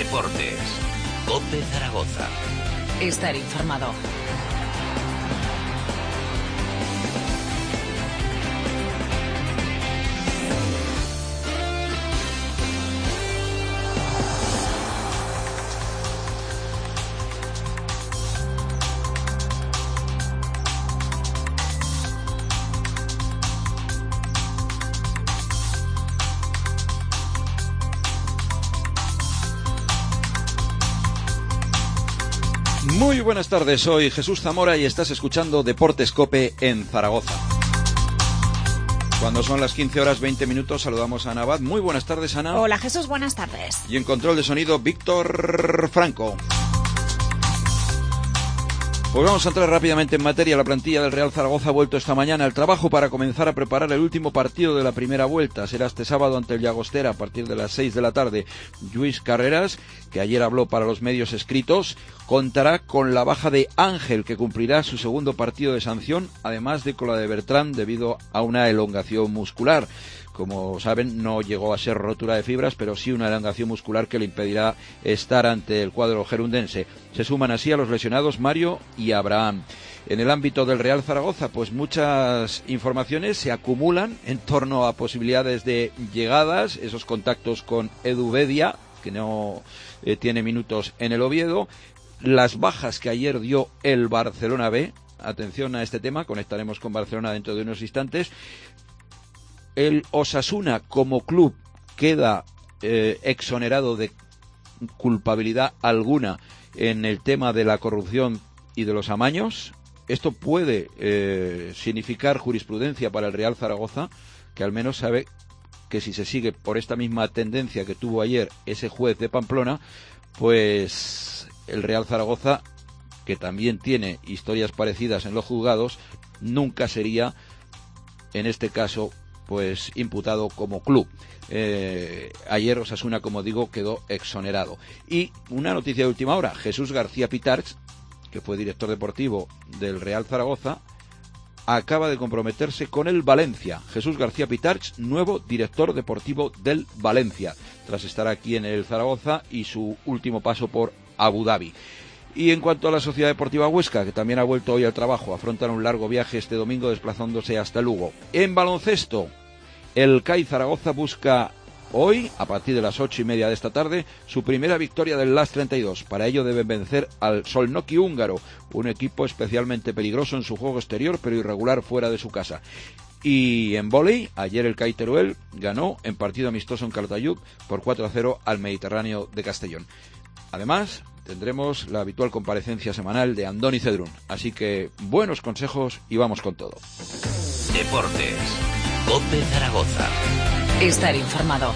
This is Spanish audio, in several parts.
Deportes. COPE Zaragoza. Estar informado. Muy buenas tardes, soy Jesús Zamora y estás escuchando Deportes COPE en Zaragoza. Cuando son las 15 horas 20 minutos saludamos a Ana Abad. Muy buenas tardes, Ana. Hola Jesús, buenas tardes. Y en control de sonido, Víctor Franco. Pues vamos a entrar rápidamente en materia. La plantilla del Real Zaragoza ha vuelto esta mañana al trabajo para comenzar a preparar el último partido de la primera vuelta. Será este sábado ante el Llagostera a partir de las 6 de la tarde. Lluís Carreras, que ayer habló para los medios escritos, contará con la baja de Ángel, que cumplirá su segundo partido de sanción, además de con la de Bertrán debido a una elongación muscular. Como saben, no llegó a ser rotura de fibras, pero sí una elongación muscular que le impedirá estar ante el cuadro gerundense. Se suman así a los lesionados Mario y Abraham. En el ámbito del Real Zaragoza, pues muchas informaciones se acumulan en torno a posibilidades de llegadas, esos contactos con Edu Bedia, que no tiene minutos en el Oviedo, las bajas que ayer dio el Barcelona B. Atención a este tema, conectaremos con Barcelona dentro de unos instantes. El Osasuna como club queda exonerado de culpabilidad alguna en el tema de la corrupción y de los amaños. Esto puede significar jurisprudencia para el Real Zaragoza, que al menos sabe que si se sigue por esta misma tendencia que tuvo ayer ese juez de Pamplona, pues el Real Zaragoza, que también tiene historias parecidas en los juzgados, nunca sería, en este caso, pues imputado como club. Ayer Osasuna, como digo, quedó exonerado. Y una noticia de última hora: Jesús García Pitarch, que fue director deportivo del Real Zaragoza, acaba de comprometerse con el Valencia. Jesús García Pitarch, nuevo director deportivo del Valencia, tras estar aquí en el Zaragoza y su último paso por Abu Dhabi. Y en cuanto a la Sociedad Deportiva Huesca, que también ha vuelto hoy al trabajo, afrontan un largo viaje este domingo desplazándose hasta Lugo. En baloncesto, el CAI Zaragoza busca hoy, a partir de las 8:30 de esta tarde, su primera victoria del LAS 32. Para ello deben vencer al Solnoki húngaro, un equipo especialmente peligroso en su juego exterior, pero irregular fuera de su casa. Y en vóley, ayer el CAI Teruel ganó en partido amistoso en Calatayud por 4-0 al Mediterráneo de Castellón. Además, tendremos la habitual comparecencia semanal de Andoni Cedrún. Así que buenos consejos y vamos con todo. Deportes. COPE Zaragoza. Estar informado.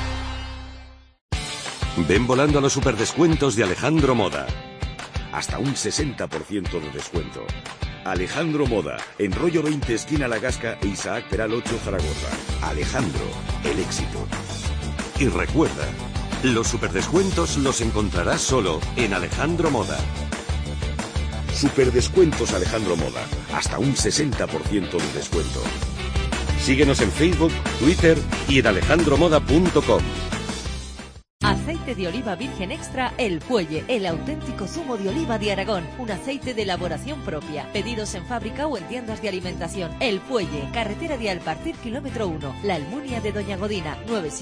Ven volando a los superdescuentos de Alejandro Moda. Hasta un 60% de descuento. Alejandro Moda, en Rollo 20, esquina La Gasca e Isaac Peral 8, Zaragoza. Alejandro, el éxito. Y recuerda, los superdescuentos los encontrarás solo en Alejandro Moda. Superdescuentos Alejandro Moda, hasta un 60% de descuento. Síguenos en Facebook, Twitter y en alejandromoda.com. Aceite de oliva virgen extra El Fuelle, el auténtico zumo de oliva de Aragón, un aceite de elaboración propia. Pedidos en fábrica o en tiendas de alimentación. El Fuelle, carretera de Alpartir, kilómetro 1, La Almunia de Doña Godina,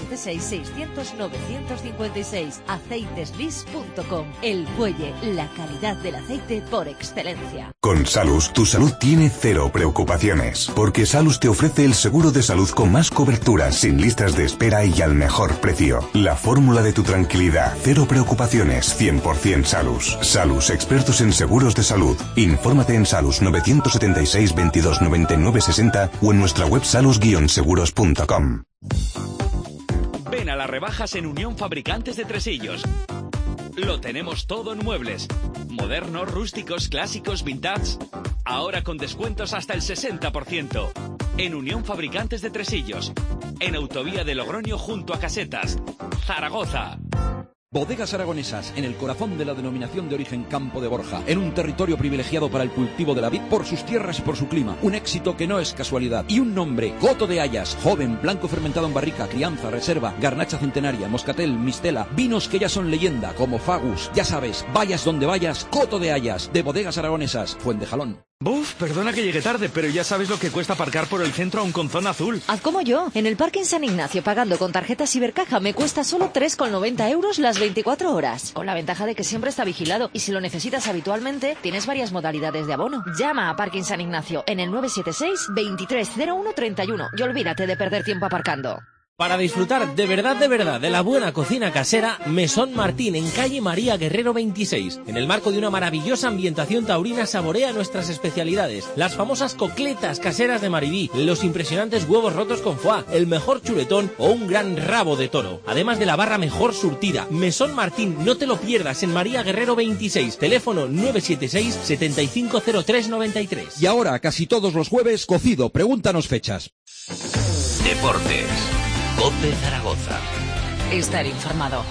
976-600-956, aceiteslis.com. El Fuelle, la calidad del aceite por excelencia. Con Salus, tu salud tiene cero preocupaciones, porque Salus te ofrece el seguro de salud con más cobertura, sin listas de espera y al mejor precio. La fórmula de tu tranquilidad, cero preocupaciones, 100% Salus. Salus, expertos en seguros de salud. Infórmate en Salus 976 22 99 60 o en nuestra web salus-seguros.com. Ven a las rebajas en Unión Fabricantes de Tresillos. Lo tenemos todo en muebles. Modernos, rústicos, clásicos, vintage. Ahora con descuentos hasta el 60%. En Unión Fabricantes de Tresillos. En Autovía de Logroño junto a Casetas. Zaragoza. Bodegas Aragonesas, en el corazón de la denominación de origen Campo de Borja, en un territorio privilegiado para el cultivo de la vid por sus tierras y por su clima. Un éxito que no es casualidad. Y un nombre, Coto de Hayas, joven, blanco fermentado en barrica, crianza, reserva, garnacha centenaria, moscatel, mistela, vinos que ya son leyenda, como Fagus. Ya sabes, vayas donde vayas, Coto de Hayas, de Bodegas Aragonesas, Fuentejalón. Buf, perdona que llegue tarde, pero ya sabes lo que cuesta aparcar por el centro aún con zona azul. Haz como yo. En el Parking San Ignacio, pagando con tarjeta Cibercaja, me cuesta solo 3,90 € las 24 horas. Con la ventaja de que siempre está vigilado. Y si lo necesitas habitualmente, tienes varias modalidades de abono. Llama a Parking San Ignacio en el 976 230131 y olvídate de perder tiempo aparcando. Para disfrutar de verdad de la buena cocina casera, Mesón Martín en calle María Guerrero 26. En el marco de una maravillosa ambientación taurina saborea nuestras especialidades. Las famosas cocletas caseras de Maribí, los impresionantes huevos rotos con foie, el mejor chuletón o un gran rabo de toro. Además de la barra mejor surtida. Mesón Martín, no te lo pierdas, en María Guerrero 26. Teléfono 976 750393. Y ahora, casi todos los jueves, cocido. Pregúntanos fechas. Deportes. COPE Zaragoza. Estar informado.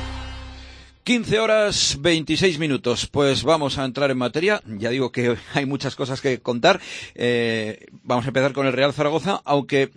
15 horas 26 minutos. Pues vamos a entrar en materia. Ya digo que hay muchas cosas que contar. Vamos a empezar con el Real Zaragoza, aunque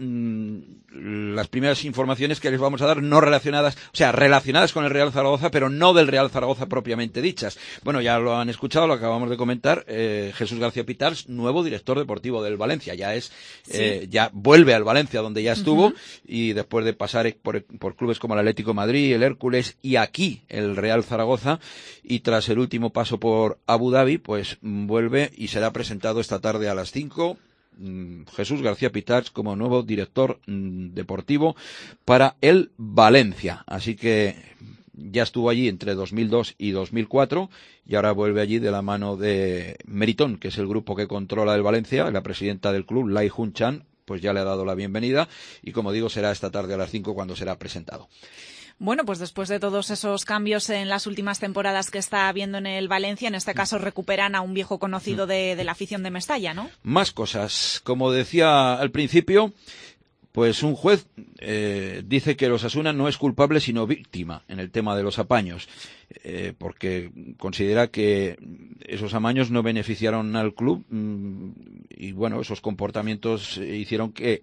las primeras informaciones que les vamos a dar no relacionadas, o sea, relacionadas con el Real Zaragoza, pero no del Real Zaragoza propiamente dichas. Bueno, ya lo han escuchado, lo acabamos de comentar. Jesús García Pitars, nuevo director deportivo del Valencia. Ya es, ya vuelve al Valencia, donde ya estuvo, y después de pasar por clubes como el Atlético de Madrid, el Hércules y aquí el Real Zaragoza, y tras el último paso por Abu Dhabi, pues vuelve y será presentado esta tarde a las 5. Jesús García Pitars como nuevo director deportivo para el Valencia. Así que ya estuvo allí entre 2002 y 2004 y ahora vuelve allí de la mano de Meritón, que es el grupo que controla el Valencia. La presidenta del club, Lai Hun Chan, pues ya le ha dado la bienvenida y, como digo, será esta tarde a las 5 cuando será presentado. Bueno, pues después de todos esos cambios en las últimas temporadas que está habiendo en el Valencia, en este caso recuperan a un viejo conocido de la afición de Mestalla, ¿no? Más cosas. Como decía al principio, pues un juez dice que el Osasuna no es culpable sino víctima en el tema de los apaños, porque considera que esos amaños no beneficiaron al club y bueno, esos comportamientos hicieron que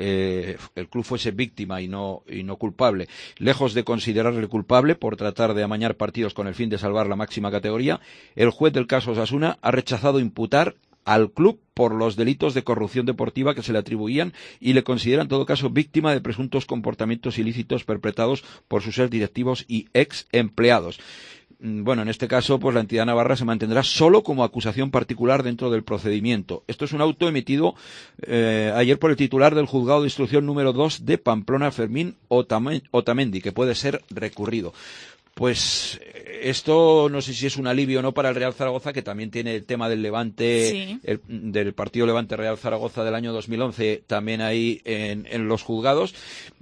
el club fuese víctima y no culpable. Lejos de considerarle culpable por tratar de amañar partidos con el fin de salvar la máxima categoría, el juez del caso Osasuna ha rechazado imputar al club por los delitos de corrupción deportiva que se le atribuían y le considera en todo caso víctima de presuntos comportamientos ilícitos perpetrados por sus ex directivos y ex empleados. Bueno, en este caso, pues la entidad navarra se mantendrá solo como acusación particular dentro del procedimiento. Esto es un auto emitido ayer por el titular del juzgado de instrucción número 2 de Pamplona, Fermín Otamendi, que puede ser recurrido. Pues esto no sé si es un alivio o no para el Real Zaragoza, que también tiene el tema del Levante, del partido Levante Real Zaragoza del año 2011, también ahí en los juzgados.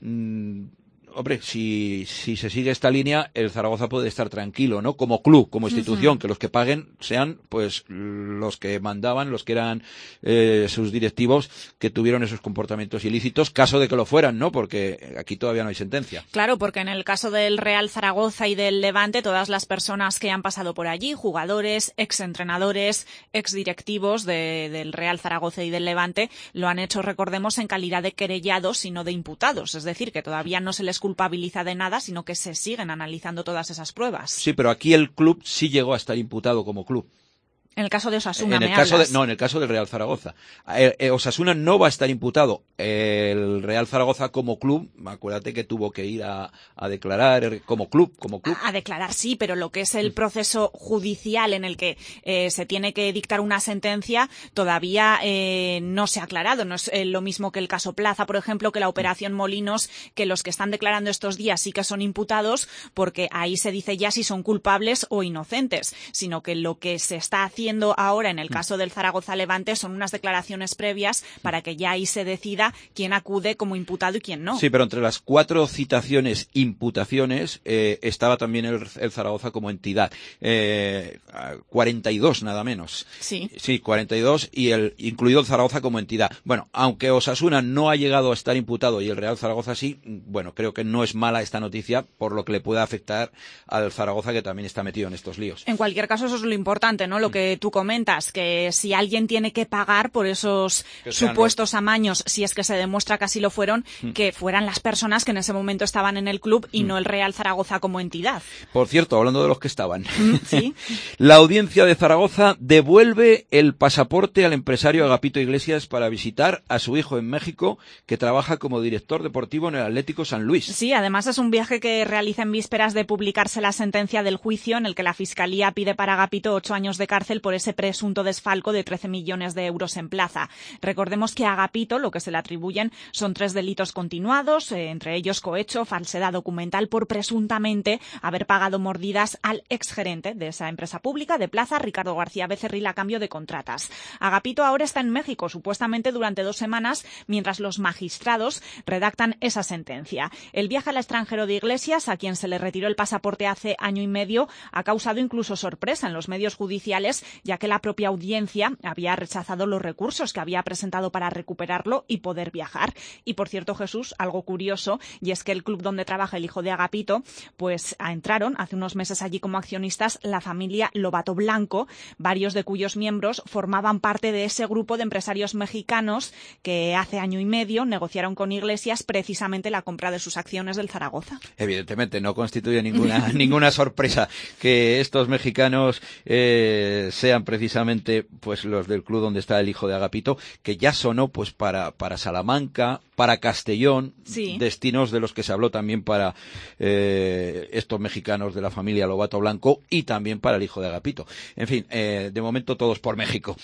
Hombre, si se sigue esta línea, el Zaragoza puede estar tranquilo, ¿no? Como club, como institución, que los que paguen sean, pues, los que mandaban, los que eran sus directivos, que tuvieron esos comportamientos ilícitos, caso de que lo fueran, ¿no? Porque aquí todavía no hay sentencia. Claro, porque en el caso del Real Zaragoza y del Levante, todas las personas que han pasado por allí, jugadores, exentrenadores, exdirectivos del Real Zaragoza y del Levante, lo han hecho, recordemos, en calidad de querellados y no de imputados. Es decir, que todavía no se les culpabiliza de nada, sino que se siguen analizando todas esas pruebas. Sí, pero aquí el club sí llegó a estar imputado como club. En el caso de Osasuna, en el caso del Real Zaragoza. Osasuna no va a estar imputado. El Real Zaragoza como club, acuérdate que tuvo que ir a declarar como club. A declarar sí, pero lo que es el proceso judicial en el que se tiene que dictar una sentencia todavía no se ha aclarado. No es lo mismo que el caso Plaza, por ejemplo, que la operación Molinos, que los que están declarando estos días sí que son imputados, porque ahí se dice ya si son culpables o inocentes, sino que lo que se está haciendo haciendo ahora en el caso del Zaragoza-Levante son unas declaraciones previas para que ya ahí se decida quién acude como imputado y quién no. Sí, pero entre las 4 citaciones, imputaciones, estaba también el Zaragoza como entidad. 42 nada menos. Sí. Sí, 42 y incluido el Zaragoza como entidad. Bueno, aunque Osasuna no ha llegado a estar imputado y el Real Zaragoza sí, bueno, creo que no es mala esta noticia por lo que le puede afectar al Zaragoza, que también está metido en estos líos. En cualquier caso, eso es lo importante, ¿no? Lo que tú comentas, que si alguien tiene que pagar por esos supuestos amaños, si es que se demuestra que así lo fueron, que fueran las personas que en ese momento estaban en el club y no el Real Zaragoza como entidad. Por cierto, hablando de los que estaban, ¿sí? La audiencia de Zaragoza devuelve el pasaporte al empresario Agapito Iglesias para visitar a su hijo en México, que trabaja como director deportivo en el Atlético San Luis. Sí, además es un viaje que realiza en vísperas de publicarse la sentencia del juicio en el que la Fiscalía pide para Agapito 8 años de cárcel por ese presunto desfalco de 13 millones de euros en plaza. Recordemos que a Agapito lo que se le atribuyen son 3 delitos continuados, entre ellos cohecho, falsedad documental por presuntamente haber pagado mordidas al exgerente de esa empresa pública de Plaza, Ricardo García Becerril, a cambio de contratas. Agapito ahora está en México, supuestamente durante 2 semanas, mientras los magistrados redactan esa sentencia. El viaje al extranjero de Iglesias, a quien se le retiró el pasaporte hace año y medio, ha causado incluso sorpresa en los medios judiciales, ya que la propia audiencia había rechazado los recursos que había presentado para recuperarlo y poder viajar. Y por cierto, Jesús, algo curioso, y es que el club donde trabaja el hijo de Agapito, pues entraron hace unos meses allí como accionistas la familia Lobato Blanco, varios de cuyos miembros formaban parte de ese grupo de empresarios mexicanos que hace año y medio negociaron con Iglesias precisamente la compra de sus acciones del Zaragoza. Evidentemente, no constituye ninguna sorpresa que estos mexicanos sean precisamente pues los del club donde está el hijo de Agapito, que ya sonó pues para Salamanca, para Castellón, sí, destinos de los que se habló también para estos mexicanos de la familia Lobato Blanco y también para el hijo de Agapito. En fin, de momento todos por México.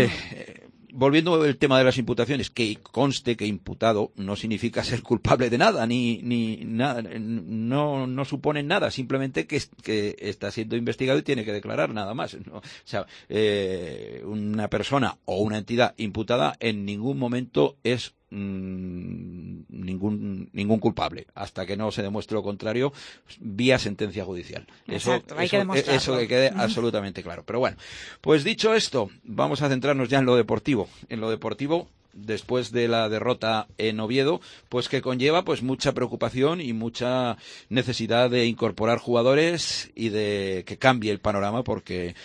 Volviendo al tema de las imputaciones, que conste que imputado no significa ser culpable de nada, ni nada, no supone nada, simplemente que está siendo investigado y tiene que declarar nada más, ¿no? O sea, una persona o una entidad imputada en ningún momento es ningún culpable, hasta que no se demuestre lo contrario vía sentencia judicial. Exacto, hay que demostrarlo. Eso que quede absolutamente claro. Pero bueno, pues dicho esto, vamos a centrarnos ya en lo deportivo. Después de la derrota en Oviedo, pues que conlleva pues mucha preocupación y mucha necesidad de incorporar jugadores y de que cambie el panorama, porque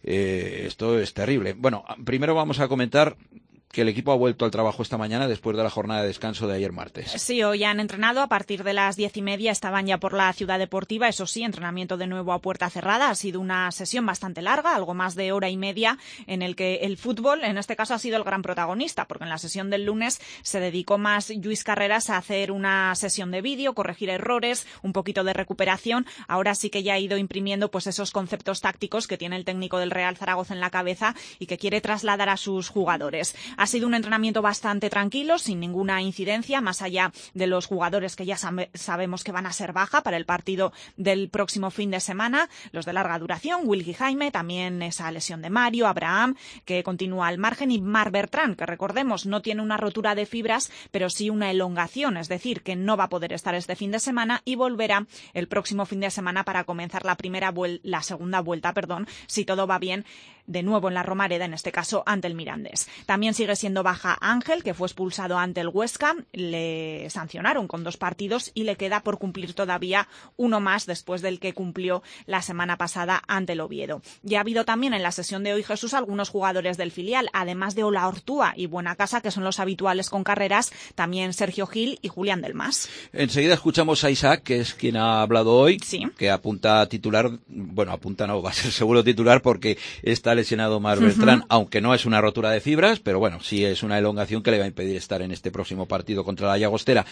esto es terrible. Bueno, primero vamos a comentar que el equipo ha vuelto al trabajo esta mañana después de la jornada de descanso de ayer martes. Sí, hoy han entrenado a partir de las 10:30, estaban ya por la ciudad deportiva, eso sí, entrenamiento de nuevo a puerta cerrada. Ha sido una sesión bastante larga, algo más de hora y media, en el que el fútbol, en este caso, ha sido el gran protagonista, porque en la sesión del lunes se dedicó más Lluís Carreras a hacer una sesión de vídeo, corregir errores, un poquito de recuperación. Ahora sí que ya ha ido imprimiendo pues esos conceptos tácticos que tiene el técnico del Real Zaragoza en la cabeza y que quiere trasladar a sus jugadores. Ha sido un entrenamiento bastante tranquilo, sin ninguna incidencia, más allá de los jugadores que ya sabemos que van a ser baja para el partido del próximo fin de semana, los de larga duración, Wilkie Jaime, también esa lesión de Mario, Abraham, que continúa al margen, y Marc Bertrand, que recordemos no tiene una rotura de fibras, pero sí una elongación, es decir, que no va a poder estar este fin de semana y volverá el próximo fin de semana para comenzar la segunda vuelta, si todo va bien, de nuevo en la Romareda, en este caso ante el Mirandés. También sigue siendo baja Ángel, que fue expulsado ante el Huesca, le sancionaron con 2 partidos y le queda por cumplir todavía uno más después del que cumplió la semana pasada ante el Oviedo. Ya ha habido también en la sesión de hoy, Jesús, algunos jugadores del filial, además de Olaortúa y Buenacasa, que son los habituales con Carreras, también Sergio Gil y Julián del Mas. Enseguida escuchamos a Isaac, que es quien ha hablado hoy, sí, que apunta a titular, bueno, apunta no, va a ser seguro titular porque está lesionado Marc Bertrand, aunque no es una rotura de fibras, pero bueno, sí es una elongación que le va a impedir estar en este próximo partido contra la Llagostera.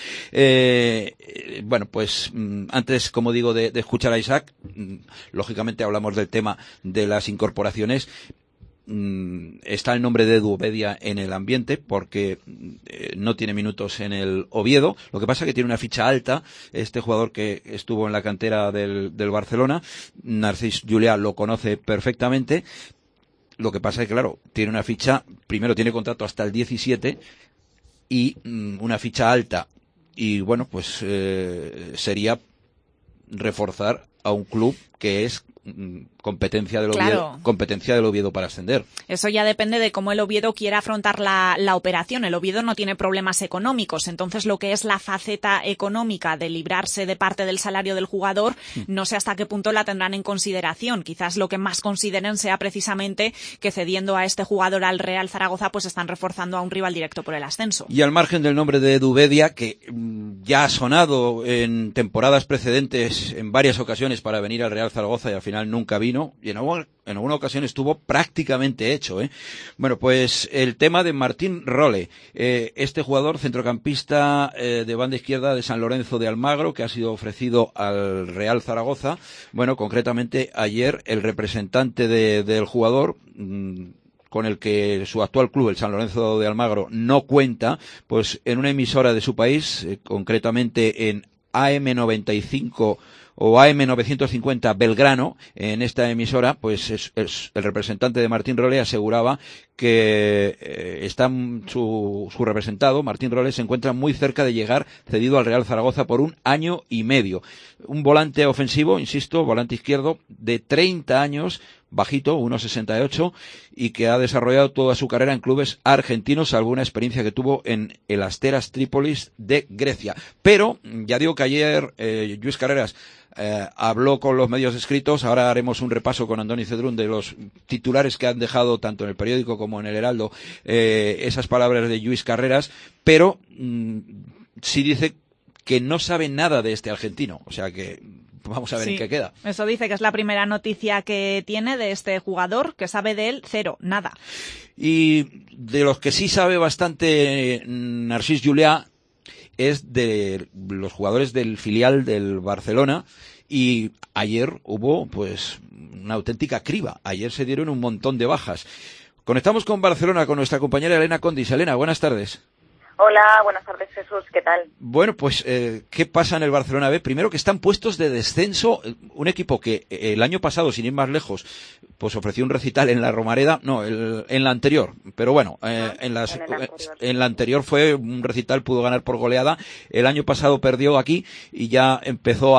Bueno, pues antes, como digo, de escuchar a Isaac, lógicamente hablamos del tema de las incorporaciones. Está el nombre de Edu Obedia en el ambiente porque no tiene minutos en el Oviedo. Lo que pasa es que tiene una ficha alta este jugador que estuvo en la cantera del Barcelona. Narcís Julià lo conoce perfectamente Lo que pasa es que, claro, tiene una ficha, primero tiene contrato hasta el 17 y una ficha alta. Y bueno, pues sería reforzar a un club que es competencia del Oviedo para ascender. Eso ya depende de cómo el Oviedo quiera afrontar la operación. El Oviedo no tiene problemas económicos, entonces lo que es la faceta económica de librarse de parte del salario del jugador, no sé hasta qué punto la tendrán en consideración. Quizás lo que más consideren sea precisamente que cediendo a este jugador al Real Zaragoza, pues están reforzando a un rival directo por el ascenso. Y al margen del nombre de Edu Bedia, que ya ha sonado en temporadas precedentes en varias ocasiones para venir al Real Zaragoza y al final nunca vino, y en alguna ocasión estuvo prácticamente hecho, ¿eh? Bueno, pues el tema de Martín Role, este jugador centrocampista de banda izquierda de San Lorenzo de Almagro, que ha sido ofrecido al Real Zaragoza. Bueno, concretamente ayer el representante del jugador, con el que su actual club, el San Lorenzo de Almagro, no cuenta, pues en una emisora de su país, concretamente en AM95 o AM950 Belgrano, en esta emisora, pues el representante de Martín Role aseguraba que su representado, Martín Role, se encuentra muy cerca de llegar cedido al Real Zaragoza por 1 año y medio. Un volante ofensivo, insisto, volante izquierdo, de 30 años, bajito, 1,68, y que ha desarrollado toda su carrera en clubes argentinos, salvo una experiencia que tuvo en el Asteras Trípolis de Grecia. Pero, ya digo que ayer Lluís Carreras habló con los medios escritos. Ahora haremos un repaso con Andoni Cedrún de los titulares que han dejado tanto en el periódico como en el Heraldo esas palabras de Lluís Carreras, pero sí dice que no sabe nada de este argentino, o sea que vamos a ver en qué queda. Eso dice que es la primera noticia que tiene de este jugador, que sabe de él cero, nada. Y de los que sí sabe bastante Narcís Julià es de los jugadores del filial del Barcelona, y ayer hubo pues una auténtica criba. Ayer se dieron un montón de bajas. Conectamos con Barcelona con nuestra compañera Elena Condis. Elena, buenas tardes. Hola, buenas tardes, Jesús, ¿qué tal? Bueno, pues, ¿qué pasa en el Barcelona B? Primero, que están puestos de descenso, un equipo que el año pasado, sin ir más lejos, pues ofreció un recital en la Romareda, no, en la anterior, pero bueno, en la anterior fue un recital, pudo ganar por goleada. El año pasado perdió aquí y ya empezó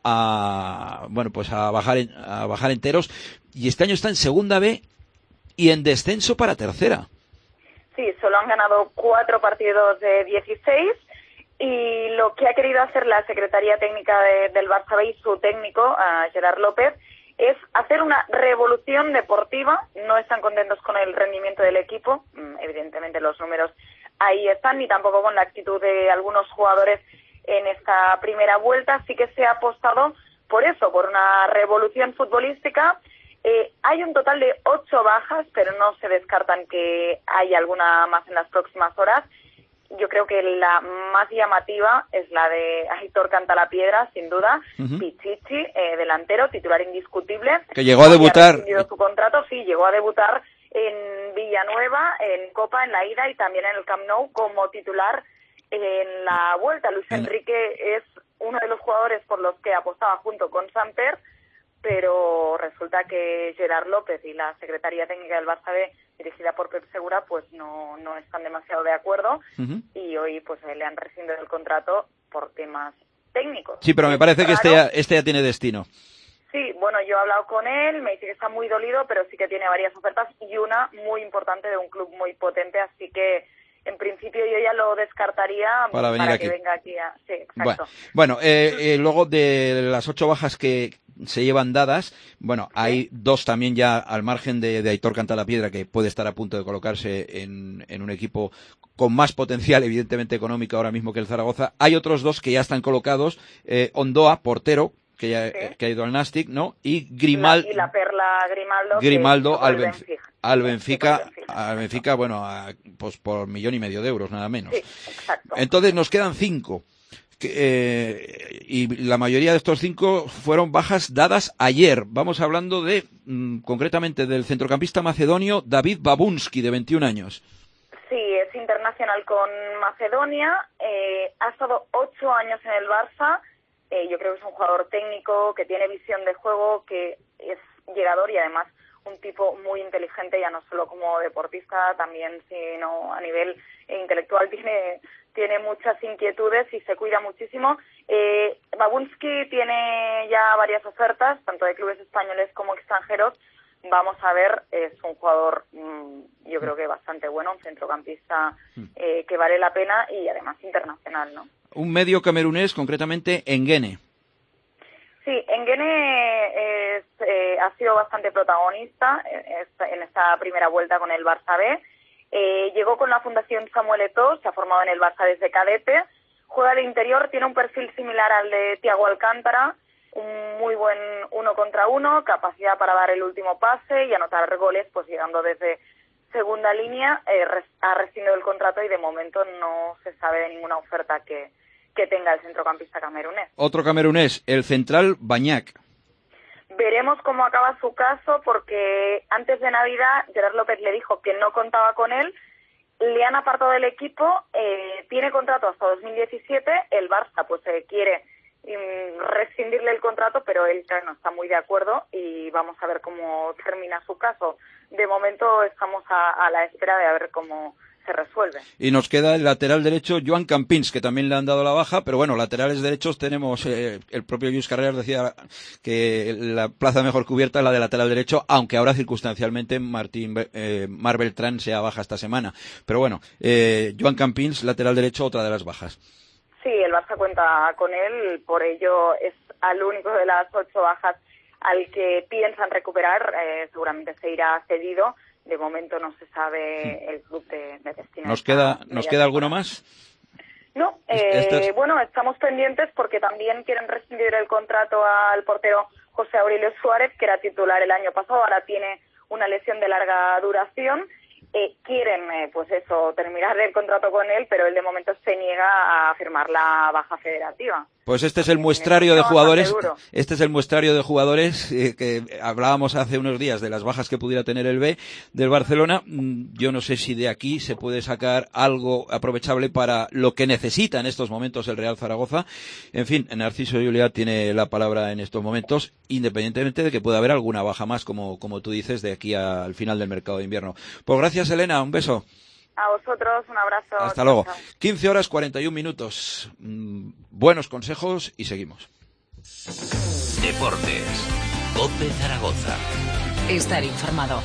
a bajar enteros, y este año está en segunda B y en descenso para tercera. Sí, solo han ganado 4 partidos de 16, y lo que ha querido hacer la Secretaría Técnica del Barça B y su técnico, Gerard López, es hacer una revolución deportiva. No están contentos con el rendimiento del equipo, evidentemente los números ahí están, ni tampoco con la actitud de algunos jugadores en esta primera vuelta. Sí que se ha apostado por eso, por una revolución futbolística. Hay un total de 8 bajas, pero no se descartan que haya alguna más en las próximas horas. Yo creo que la más llamativa es la de Aitor Cantalapiedra, sin duda. Pichichi, delantero, titular indiscutible. Que llegó a debutar. Su contrato, sí, llegó a debutar en Villanueva, en Copa, en la ida, y también en el Camp Nou como titular en la vuelta. Luis Enrique es uno de los jugadores por los que apostaba junto con Samper, pero resulta que Gerard López y la Secretaría Técnica del Barça B, dirigida por Pep Segura, pues no están demasiado de acuerdo, y hoy pues le han rescindido el contrato por temas técnicos. Sí, pero me parece que este ya tiene destino. Sí, bueno, yo he hablado con él, me dice que está muy dolido, pero sí que tiene varias ofertas, y una muy importante de un club muy potente, así que en principio yo ya lo descartaría para que venga aquí. Sí, exacto. Bueno, luego de las 8 bajas que se llevan dadas, bueno, hay 2 también ya al margen de Aitor Cantalapiedra, que puede estar a punto de colocarse en un equipo con más potencial, evidentemente económico ahora mismo, que el Zaragoza. Hay otros 2 que ya están colocados, Ondoa, portero, que ya que ha ido al Nastic, ¿no? Y Grimaldo. Y la perla Grimaldo al Benfica, bueno, pues por 1,5 millones de euros, nada menos. Sí, exacto. Entonces nos quedan 5. Y la mayoría de estos 5 fueron bajas dadas ayer. Vamos hablando concretamente del centrocampista macedonio David Babunski, de 21 años. Sí, es internacional con Macedonia, ha estado 8 años en el Barça. Yo creo que es un jugador técnico, que tiene visión de juego, que es llegador y además un tipo muy inteligente, ya no solo como deportista, también sino a nivel intelectual tiene muchas inquietudes y se cuida muchísimo. Babunski tiene ya varias ofertas, tanto de clubes españoles como extranjeros. Vamos a ver, es un jugador yo creo que bastante bueno, un centrocampista que vale la pena y además internacional, ¿no? Un medio camerunés, concretamente Nguene. Sí, Nguene ha sido bastante protagonista en esta primera vuelta con el Barça B. Llegó con la Fundación Samuel Eto'o, se ha formado en el Barça desde cadete, juega de interior, tiene un perfil similar al de Thiago Alcántara, un muy buen 1 contra 1, capacidad para dar el último pase y anotar goles, pues llegando desde segunda línea. Ha rescindido el contrato y de momento no se sabe de ninguna oferta que tenga el centrocampista camerunés. Otro camerunés, el central Bañac. Veremos cómo acaba su caso, porque antes de Navidad Gerard López le dijo que no contaba con él, le han apartado del equipo, tiene contrato hasta 2017, el Barça pues quiere rescindirle el contrato, pero él no está muy de acuerdo y vamos a ver cómo termina su caso. De momento estamos a la espera de a ver cómo se resuelve. Y nos queda el lateral derecho Joan Campins, que también le han dado la baja, pero bueno, laterales derechos tenemos, el propio Lluís Carreras decía que la plaza mejor cubierta es la de lateral derecho, aunque ahora circunstancialmente Mar Beltrán sea baja esta semana. Pero bueno, Joan Campins, lateral derecho, otra de las bajas. Sí, el Barça cuenta con él, por ello es al único de las 8 bajas al que piensan recuperar, seguramente se irá cedido. De momento no se sabe el club de destino. ¿Nos queda alguno más? No, bueno, estamos pendientes porque también quieren rescindir el contrato al portero José Aurelio Suárez, que era titular el año pasado, ahora tiene una lesión de larga duración. Quieren, pues eso, terminar el contrato con él, pero él de momento se niega a firmar la baja federativa. Pues este es el muestrario de jugadores. Este es el muestrario de jugadores que hablábamos hace unos días de las bajas que pudiera tener el B del Barcelona. Yo no sé si de aquí se puede sacar algo aprovechable para lo que necesita en estos momentos el Real Zaragoza. En fin, Narciso Juliá tiene la palabra en estos momentos, independientemente de que pueda haber alguna baja más, como tú dices, de aquí al final del mercado de invierno. Pues gracias, Elena, un beso. A vosotros, un abrazo. Hasta luego. 15:41. Buenos consejos y seguimos. Deportes. COPE Zaragoza. Estar informado.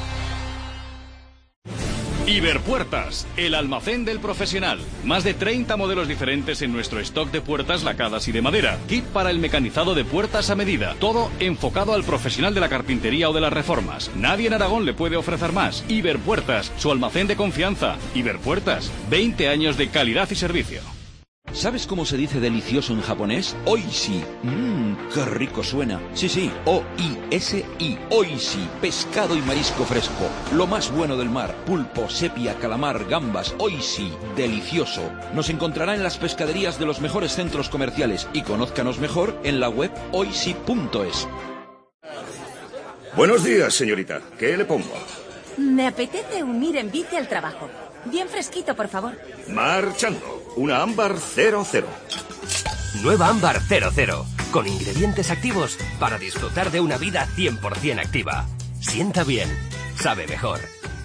Iberpuertas, el almacén del profesional. Más de 30 modelos diferentes en nuestro stock de puertas lacadas y de madera. Kit para el mecanizado de puertas a medida. Todo enfocado al profesional de la carpintería o de las reformas. Nadie en Aragón le puede ofrecer más. Iberpuertas, su almacén de confianza. Iberpuertas, 20 años de calidad y servicio. ¿Sabes cómo se dice delicioso en japonés? Oishi. ¡Qué rico suena! Sí, O-I-S-I. Oishi. Pescado y marisco fresco. Lo más bueno del mar. Pulpo, sepia, calamar, gambas. Oishi. Delicioso. Nos encontrará en las pescaderías de los mejores centros comerciales y conózcanos mejor en la web oishi.es. Buenos días, señorita. ¿Qué le pongo? Me apetece un ir en bici al trabajo. Bien fresquito, por favor. Marchando. Una ámbar 00. Nueva ámbar 00. Con ingredientes activos para disfrutar de una vida 100% activa. Sienta bien. Sabe mejor.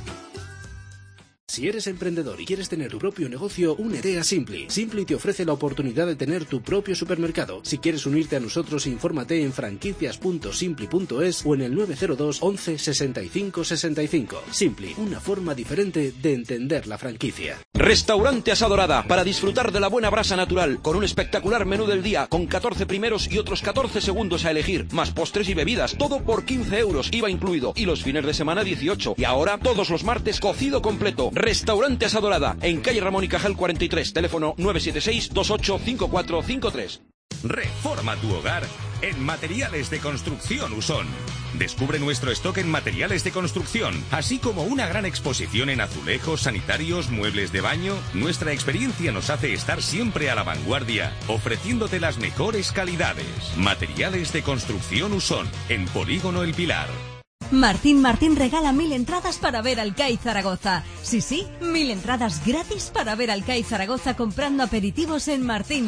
Si eres emprendedor y quieres tener tu propio negocio, únete a Simply. Simply te ofrece la oportunidad de tener tu propio supermercado. Si quieres unirte a nosotros, infórmate en franquicias.simply.es o en el 902 11 65 65. Simply, una forma diferente de entender la franquicia. Restaurante Asadorada, para disfrutar de la buena brasa natural, con un espectacular menú del día, con 14 primeros y otros 14 segundos a elegir, más postres y bebidas, todo por 15 euros, IVA incluido, y los fines de semana 18. Y ahora, todos los martes, cocido completo. Restaurante Asadorada, en calle Ramón y Cajal 43, teléfono 976-285453. Reforma tu hogar en Materiales de Construcción Usón. Descubre nuestro stock en materiales de construcción, así como una gran exposición en azulejos, sanitarios, muebles de baño. Nuestra experiencia nos hace estar siempre a la vanguardia, ofreciéndote las mejores calidades. Materiales de Construcción Usón, en Polígono El Pilar. Martín regala 1000 entradas para ver al CAI Zaragoza. Sí, 1000 entradas gratis para ver al CAI Zaragoza comprando aperitivos en Martín.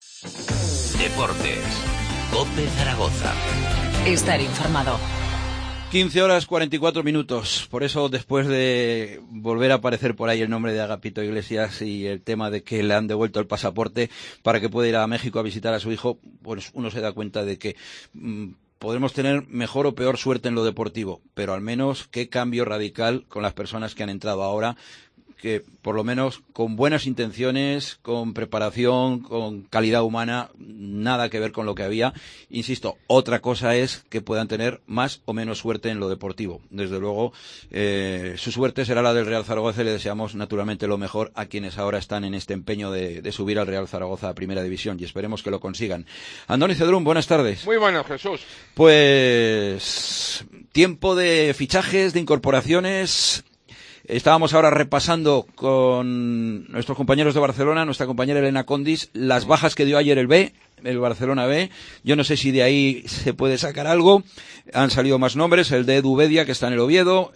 Deportes. COPE Zaragoza. Estar informado. 15 horas 44 minutos. Por eso, después de volver a aparecer por ahí el nombre de Agapito Iglesias y el tema de que le han devuelto el pasaporte para que pueda ir a México a visitar a su hijo, pues uno se da cuenta de que podremos tener mejor o peor suerte en lo deportivo, pero al menos qué cambio radical con las personas que han entrado ahora, que por lo menos con buenas intenciones, con preparación, con calidad humana, nada que ver con lo que había. Insisto, otra cosa es que puedan tener más o menos suerte en lo deportivo. Desde luego, su suerte será la del Real Zaragoza y le deseamos naturalmente lo mejor a quienes ahora están en este empeño de subir al Real Zaragoza a Primera División, y esperemos que lo consigan. Andoni Cedrún, buenas tardes. Muy buenas, Jesús. Pues tiempo de fichajes, de incorporaciones. Estábamos ahora repasando con nuestros compañeros de Barcelona, nuestra compañera Elena Condis, las bajas que dio ayer el Barcelona B. Yo no sé si de ahí se puede sacar algo. Han salido más nombres, el de Edu Bedia, que está en el Oviedo,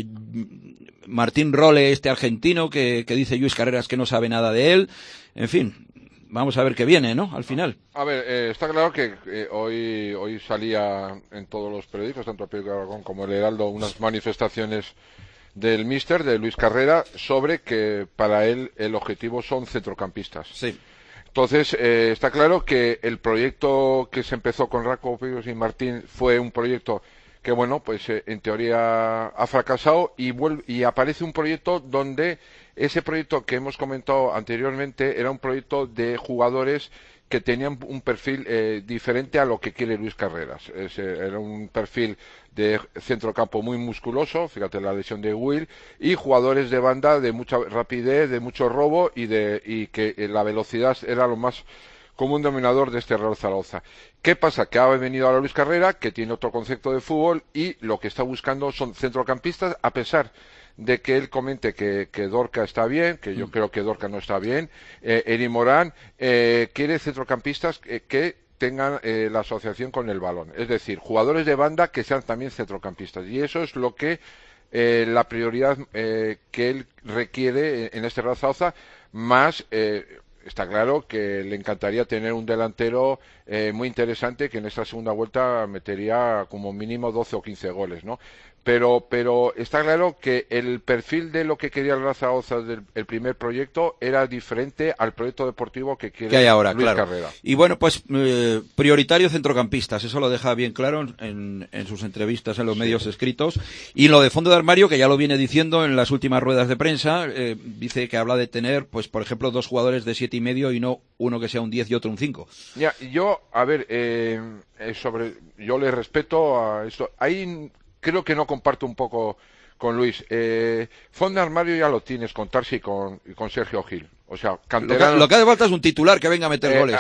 Martín Role, este argentino, que dice Luis Carreras que no sabe nada de él. En fin, vamos a ver qué viene, ¿no? Al final. A ver, está claro que hoy salía en todos los periódicos, tanto el periódico de Aragón como el Heraldo, unas manifestaciones del míster, de Luis Carrera, sobre que para él el objetivo son centrocampistas. Sí. Entonces, está claro que el proyecto que se empezó con Raco Píos y Martín fue un proyecto que, bueno, pues en teoría ha fracasado y aparece un proyecto donde ese proyecto que hemos comentado anteriormente era un proyecto de jugadores que tenían un perfil diferente a lo que quiere Luis Carreras. Era un perfil de centrocampo muy musculoso, fíjate la lesión de Will, y jugadores de banda de mucha rapidez, de mucho robo y que la velocidad era lo más común denominador de este Real Zaragoza. ¿Qué pasa? Que ha venido ahora Luis Carrera, que tiene otro concepto de fútbol y lo que está buscando son centrocampistas, a pesar de que él comente que Dorca está bien, que yo creo que Dorca no está bien. Eri Morán quiere centrocampistas que tengan la asociación con el balón, es decir, jugadores de banda que sean también centrocampistas, y eso es lo que la prioridad que él requiere en este Real Zaragoza, más está claro que le encantaría tener un delantero muy interesante que en esta segunda vuelta metería como mínimo 12 o 15 goles, ¿no? Pero está claro que el perfil de lo que quería el Real Zaragoza del primer proyecto era diferente al proyecto deportivo que quiere hay ahora, Luis claro. Carrera. Y bueno, pues prioritario centrocampistas, eso lo deja bien claro en sus entrevistas en los medios escritos. Y lo de fondo de armario, que ya lo viene diciendo en las últimas ruedas de prensa, dice que habla de tener, pues por ejemplo, 2 jugadores de 7,5 y no uno que sea un 10 y otro un 5. Ya, yo, a ver, yo le respeto a esto. Ahí creo que no comparto un poco con Luis. Fondo de armario ya lo tienes con Tarsi y con Sergio Gil. O sea, canterano. Lo que hace falta es un titular que venga a meter goles.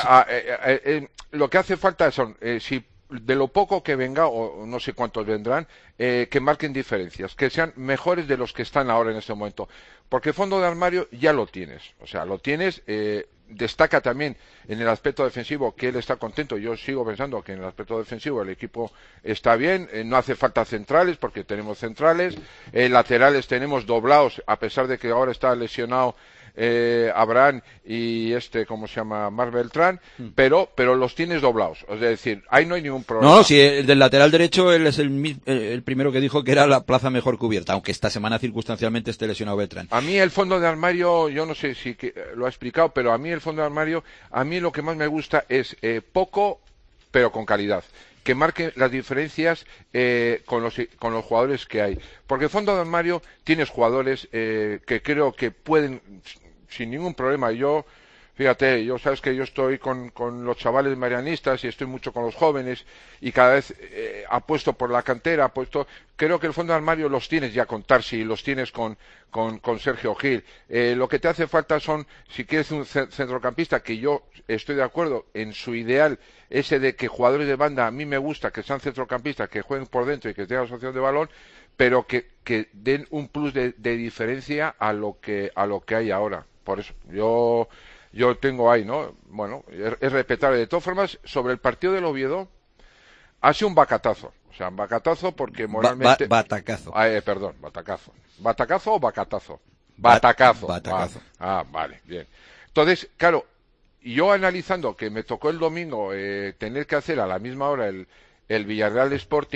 Lo que hace falta son, si de lo poco que venga, o no sé cuántos vendrán, que marquen diferencias, que sean mejores de los que están ahora en este momento. Porque fondo de armario ya lo tienes. O sea, lo tienes. Destaca también en el aspecto defensivo que él está contento. Yo sigo pensando que en el aspecto defensivo el equipo está bien, no hace falta centrales porque tenemos centrales, laterales tenemos doblados, a pesar de que ahora está lesionado Abraham y ¿cómo se llama? Marc Beltrán, pero los tienes doblados, es decir, ahí no hay ningún problema. No, si el del lateral derecho él es el primero que dijo que era la plaza mejor cubierta, aunque esta semana circunstancialmente esté lesionado Beltrán. A mí el fondo de armario, yo no sé si lo ha explicado, pero a mí el fondo de armario, a mí lo que más me gusta es poco, pero con calidad, que marque las diferencias con los jugadores que hay. Porque fondo de armario tienes jugadores que creo que pueden sin ningún problema. Fíjate, sabes que yo estoy con los chavales marianistas y estoy mucho con los jóvenes y cada vez apuesto por la cantera, creo que el fondo de armario los tienes ya con Tarsi, los tienes con Sergio Gil. Lo que te hace falta son, si quieres un centrocampista, que yo estoy de acuerdo en su ideal, ese de que jugadores de banda, a mí me gusta que sean centrocampistas, que jueguen por dentro y que tengan asociación de balón, pero que den un plus de diferencia a lo que hay ahora. Por eso, yo tengo ahí, ¿no? Bueno, es respetable. De todas formas, sobre el partido del Oviedo, ha sido un bacatazo. O sea, un bacatazo porque moralmente... Batacazo. Perdón, batacazo. ¿Batacazo o bacatazo? Batacazo. Batacazo. Vale, bien. Entonces, claro, yo analizando que me tocó el domingo tener que hacer a la misma hora el Villarreal Sporting,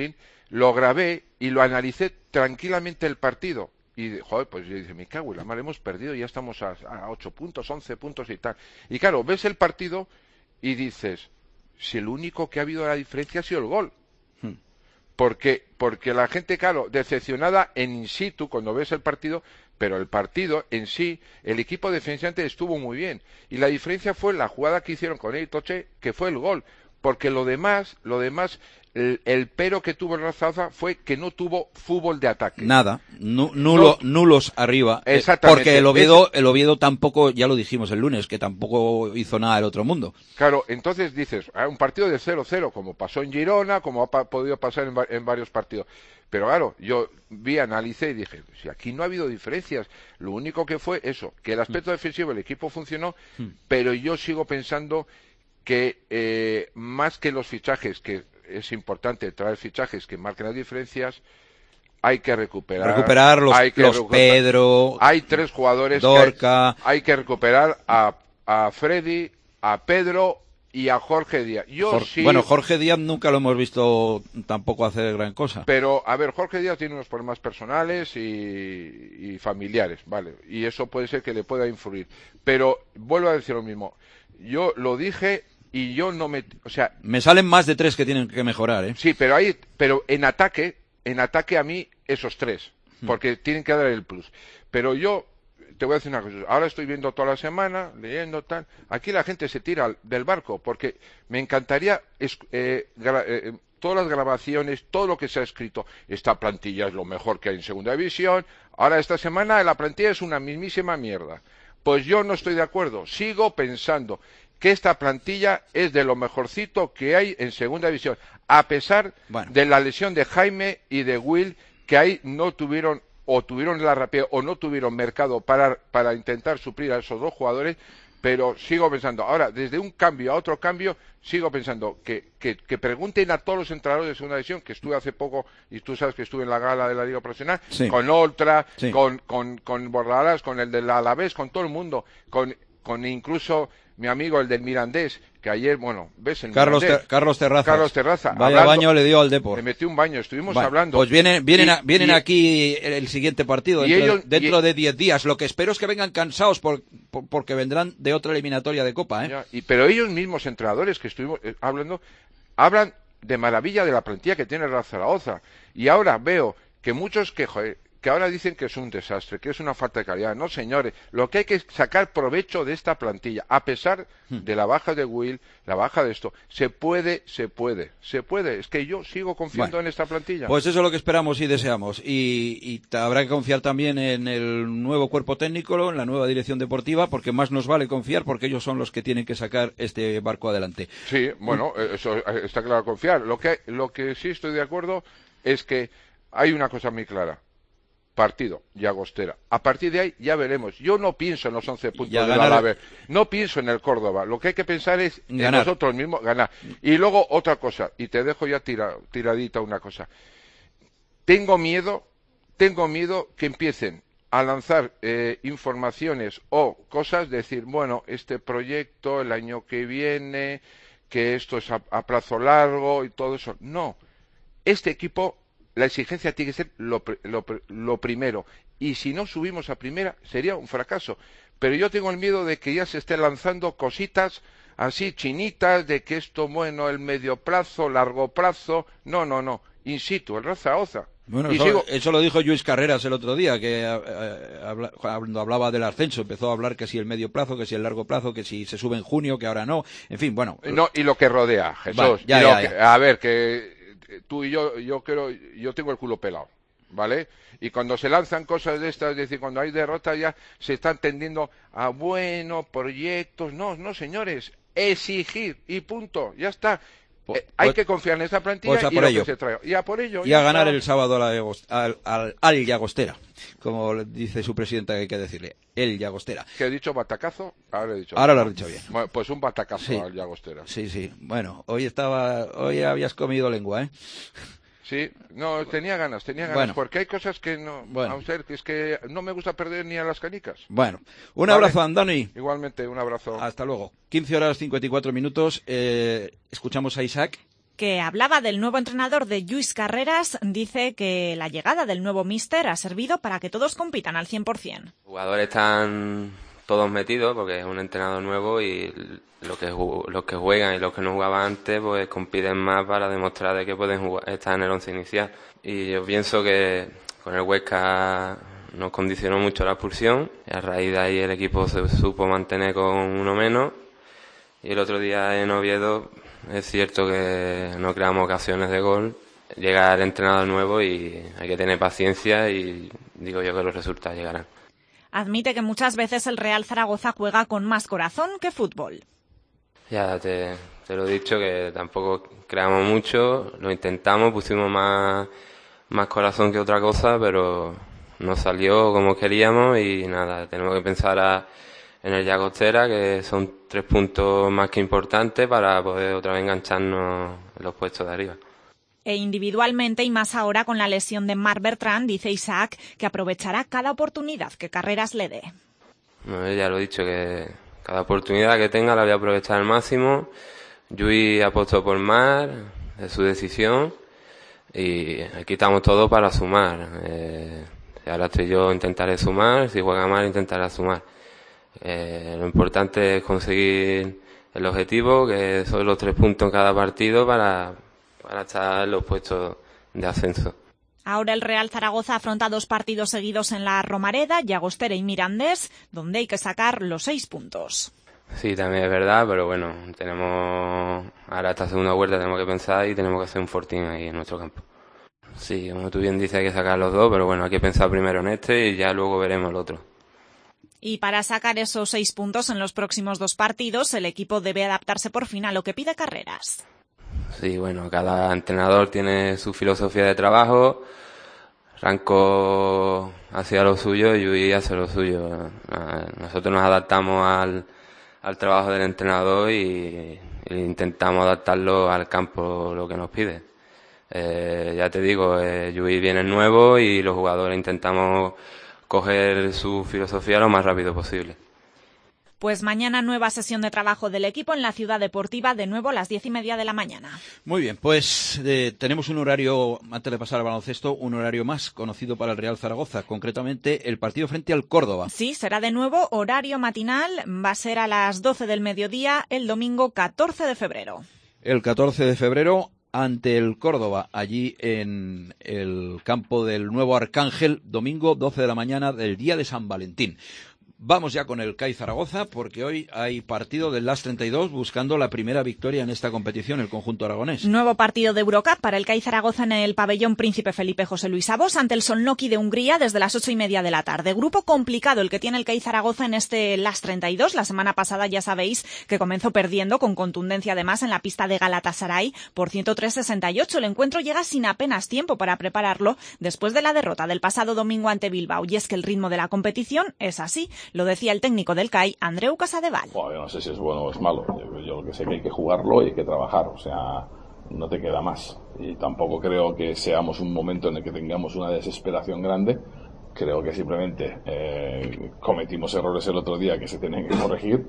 lo grabé y lo analicé tranquilamente el partido. Y, joder, pues yo dije, me cago en la madre, hemos perdido, ya estamos a 8 puntos, 11 puntos y tal. Y claro, ves el partido y dices, si el único que ha habido la diferencia ha sido el gol. Porque la gente, claro, decepcionada in situ cuando ves el partido, pero el partido en sí, el equipo defensivamente estuvo muy bien. Y la diferencia fue la jugada que hicieron con Toche, que fue el gol. Porque lo demás, el pero que tuvo el Real Zaragoza fue que no tuvo fútbol de ataque. Nada, nulos arriba. Exactamente. Porque el Oviedo tampoco, ya lo dijimos el lunes, que tampoco hizo nada del otro mundo. Claro, entonces dices, un partido de 0-0, como pasó en Girona, como ha podido pasar en varios partidos. Pero claro, yo analicé y dije, si aquí no ha habido diferencias, lo único que fue eso, que el aspecto defensivo del equipo funcionó, pero yo sigo pensando que más que los fichajes, que es importante traer fichajes que marquen las diferencias, hay que recuperar los Pedro, hay 3 jugadores, Dorca, hay que recuperar a Freddy, a Pedro y a Jorge Díaz. Bueno, Jorge Díaz nunca lo hemos visto tampoco hacer gran cosa. Pero, a ver, Jorge Díaz tiene unos problemas personales y familiares, ¿vale? Y eso puede ser que le pueda influir. Pero, vuelvo a decir lo mismo. Yo lo dije y yo no me... O sea... Me salen más de 3 que tienen que mejorar, ¿eh? Sí, pero en ataque a mí esos 3, porque tienen que dar el plus. Pero yo te voy a decir una cosa, ahora estoy viendo toda la semana, leyendo tal, aquí la gente se tira del barco, porque me encantaría todas las grabaciones, todo lo que se ha escrito, esta plantilla es lo mejor que hay en segunda división, ahora esta semana la plantilla es una mismísima mierda. Pues yo no estoy de acuerdo, sigo pensando que esta plantilla es de lo mejorcito que hay en segunda división, a pesar de la lesión de Jaime y de Will, que ahí no tuvieron, o tuvieron la rapidez, o no tuvieron mercado para intentar suplir a esos 2 jugadores, pero sigo pensando, ahora, desde un cambio a otro cambio, sigo pensando que pregunten a todos los entrenadores de segunda división, que estuve hace poco, y tú sabes que estuve en la gala de la Liga Profesional, con Oltra, con Bordalas, con el del Alavés, con todo el mundo, con incluso mi amigo el del Mirandés, que ayer, bueno, ves el Carlos Terraza. Vaya baño le dio al Depor. Le metió un baño, estuvimos hablando. Pues vienen aquí el siguiente partido dentro de 10 días. Lo que espero es que vengan cansados porque vendrán de otra eliminatoria de Copa, ¿eh? Pero ellos mismos entrenadores que estuvimos hablando, hablan de maravilla de la plantilla que tiene el Real Zaragoza. Y ahora veo que muchos que ahora dicen que es un desastre, que es una falta de calidad. No, señores, lo que hay que es sacar provecho de esta plantilla, a pesar de la baja de Will, la baja de esto. Se puede. Es que yo sigo confiando en esta plantilla. Pues eso es lo que esperamos y deseamos. Y habrá que confiar también en el nuevo cuerpo técnico, en la nueva dirección deportiva, porque más nos vale confiar, porque ellos son los que tienen que sacar este barco adelante. Sí, bueno, eso está claro, confiar. Lo que sí estoy de acuerdo es que hay una cosa muy clara. Partido, Llagostera. A partir de ahí ya veremos. Yo no pienso en los 11 puntos del Alavés. No pienso en el Córdoba. Lo que hay que pensar es en nosotros mismos ganar. Y luego otra cosa, y te dejo ya tiradita una cosa. Tengo miedo que empiecen a lanzar informaciones o cosas, decir, bueno, este proyecto el año que viene, que esto es a plazo largo y todo eso. No. Este equipo, la exigencia tiene que ser lo primero. Y si no subimos a primera, sería un fracaso. Pero yo tengo el miedo de que ya se estén lanzando cositas así chinitas, de que esto, bueno, el medio plazo, largo plazo. No. In situ, el Real Zaragoza. Bueno, eso lo dijo Lluís Carreras el otro día, que cuando hablaba del ascenso, empezó a hablar que si el medio plazo, que si el largo plazo, que si se sube en junio, que ahora no. En fin, bueno. No, y lo que rodea, Jesús. A ver, que tú y yo tengo el culo pelado, ¿vale? Y cuando se lanzan cosas de estas, es decir, cuando hay derrotas ya se están tendiendo a proyectos. No, señores, exigir y punto, ya está. Hay que confiar en esta plantilla y lo que se trae. Y a por ello. Y a ganar el sábado al Llagostera, como dice su presidenta, que hay que decirle, el Llagostera. ¿Qué he dicho? ¿Batacazo? Ahora lo has dicho bien. Bueno, pues un batacazo al Llagostera. Sí. Bueno, hoy habías comido lengua, ¿eh? Sí, no, tenía ganas, bueno, porque hay cosas que no, vamos a ver, que es que no me gusta perder ni a las canicas. Bueno, un abrazo, Andoni. Igualmente, un abrazo. Hasta luego. 15 horas 54 minutos, escuchamos a Isaac que hablaba del nuevo entrenador de Lluís Carreras, dice que la llegada del nuevo míster ha servido para que todos compitan al 100%. Los jugadores están todos metidos porque es un entrenador nuevo y los que juegan y los que no jugaban antes pues compiten más para demostrar de que pueden estar en el 11 inicial. Y yo pienso que con el Huesca nos condicionó mucho la expulsión y a raíz de ahí el equipo se supo mantener con uno menos. Y el otro día en Oviedo es cierto que no creamos ocasiones de gol. Llega el entrenador nuevo y hay que tener paciencia y digo yo que los resultados llegarán. Admite que muchas veces el Real Zaragoza juega con más corazón que fútbol. Ya te lo he dicho que tampoco creamos mucho, lo intentamos, pusimos más corazón que otra cosa, pero no salió como queríamos y nada, tenemos que pensar en el Llagostera, que son 3 puntos más que importantes para poder otra vez engancharnos en los puestos de arriba. E individualmente, y más ahora con la lesión de Marc Bertrand, dice Isaac que aprovechará cada oportunidad que Carreras le dé. No, ya lo he dicho, que cada oportunidad que tenga la voy a aprovechar al máximo. Lluís apostó por Marc, es su decisión, y aquí estamos todos para sumar. Si ahora estoy yo, intentaré sumar, si juega Marc, intentaré sumar. Lo importante es conseguir el objetivo, que son los 3 puntos en cada partido para estar en los puestos de ascenso. Ahora el Real Zaragoza afronta 2 partidos seguidos en la Romareda, Llagostera y Mirandés, donde hay que sacar los 6 puntos. Sí, también es verdad, pero bueno, ahora esta segunda vuelta tenemos que pensar y tenemos que hacer un fortín ahí en nuestro campo. Sí, como tú bien dices, hay que sacar los 2, pero bueno, hay que pensar primero en este y ya luego veremos el otro. Y para sacar esos 6 puntos en los próximos 2 partidos, el equipo debe adaptarse por fin a lo que pide Carreras. Sí, bueno, cada entrenador tiene su filosofía de trabajo. Ranco hacía lo suyo y Lluís hace lo suyo. Nosotros nos adaptamos al trabajo del entrenador y intentamos adaptarlo al campo, lo que nos pide. Ya te digo, Lluís viene nuevo y los jugadores intentamos coger su filosofía lo más rápido posible. Pues mañana nueva sesión de trabajo del equipo en la Ciudad Deportiva, de nuevo a las 10:30 de la mañana. Muy bien, pues tenemos un horario, antes de pasar al baloncesto, un horario más conocido para el Real Zaragoza, concretamente el partido frente al Córdoba. Sí, será de nuevo horario matinal, va a ser a las 12 del mediodía el domingo 14 de febrero. El 14 de febrero ante el Córdoba, allí en el campo del Nuevo Arcángel, domingo 12 de la mañana del día de San Valentín. Vamos ya con el CAI Zaragoza, porque hoy hay partido del LAS 32 buscando la primera victoria en esta competición, el conjunto aragonés. Nuevo partido de Eurocup para el CAI Zaragoza en el pabellón Príncipe Felipe José Luis Abos ante el Solnoki de Hungría desde las 8:30 de la tarde. Grupo complicado el que tiene el CAI Zaragoza en este LAS 32. La semana pasada ya sabéis que comenzó perdiendo con contundencia además en la pista de Galatasaray por 103-68. El encuentro llega sin apenas tiempo para prepararlo después de la derrota del pasado domingo ante Bilbao. Y es que el ritmo de la competición es así. Lo decía el técnico del CAI, Andreu Casadeval. Bueno, yo no sé si es bueno o es malo. Yo lo que sé que hay que jugarlo y hay que trabajar. O sea, no te queda más. Y tampoco creo que seamos un momento en el que tengamos una desesperación grande. Creo que simplemente cometimos errores el otro día que se tienen que corregir.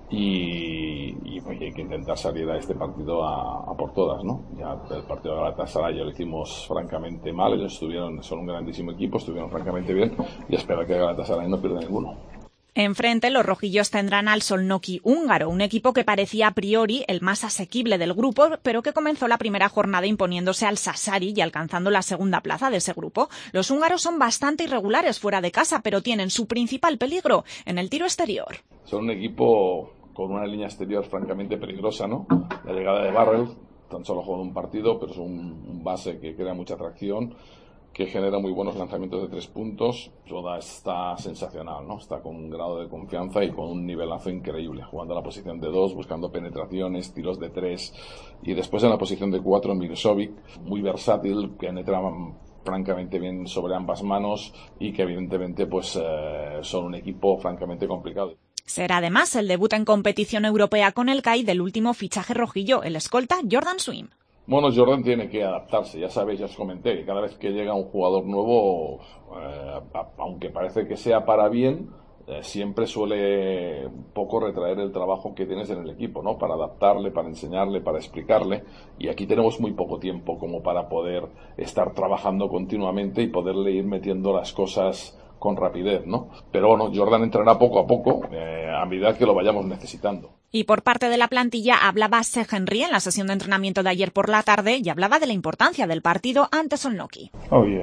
Y pues hay que intentar salir a este partido a por todas, ¿no? Ya el partido de Galatasaray ya lo hicimos francamente mal. Ellos son un grandísimo equipo, estuvieron francamente bien. Y espero que Galatasaray no pierda ninguno. Enfrente, los rojillos tendrán al Solnoki húngaro, un equipo que parecía a priori el más asequible del grupo, pero que comenzó la primera jornada imponiéndose al Sassari y alcanzando la segunda plaza de ese grupo. Los húngaros son bastante irregulares fuera de casa, pero tienen su principal peligro en el tiro exterior. Son un equipo con una línea exterior francamente peligrosa, ¿no? La llegada de Barrel, tan solo juega un partido, pero es un base que crea mucha atracción, que genera muy buenos lanzamientos de 3 puntos. Joda está sensacional, ¿no? Está con un grado de confianza y con un nivelazo increíble, jugando a la posición de 2, buscando penetraciones, tiros de 3, y después en la posición de 4 Mirsovic, muy versátil, que penetra francamente bien sobre ambas manos y que evidentemente pues son un equipo francamente complicado. Será además el debut en competición europea con el CAI del último fichaje rojillo, el escolta Jordan Swim. Bueno, Jordan tiene que adaptarse, ya sabéis, ya os comenté, que cada vez que llega un jugador nuevo, aunque parece que sea para bien, siempre suele un poco retraer el trabajo que tienes en el equipo, ¿no? Para adaptarle, para enseñarle, para explicarle. Y aquí tenemos muy poco tiempo como para poder estar trabajando continuamente y poderle ir metiendo las cosas con rapidez, ¿no? Pero bueno, Jordan entrará poco a poco, a medida que lo vayamos necesitando. Y por parte de la plantilla hablaba Seth Henry en la sesión de entrenamiento de ayer por la tarde y hablaba de la importancia del partido ante Solnoki.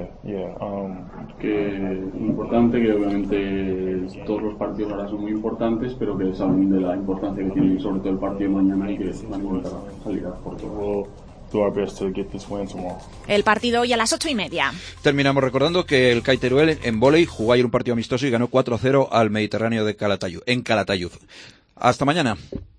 Que importante, que obviamente todos los partidos ahora son muy importantes, pero que saben de la importancia que tiene sobre todo el partido de mañana y que van a intentar salir a por todo. El partido hoy a las 8:30. Terminamos recordando que el CAI Teruel en vóley jugó ayer un partido amistoso y ganó 4-0 al Mediterráneo de Calatayud. Hasta mañana.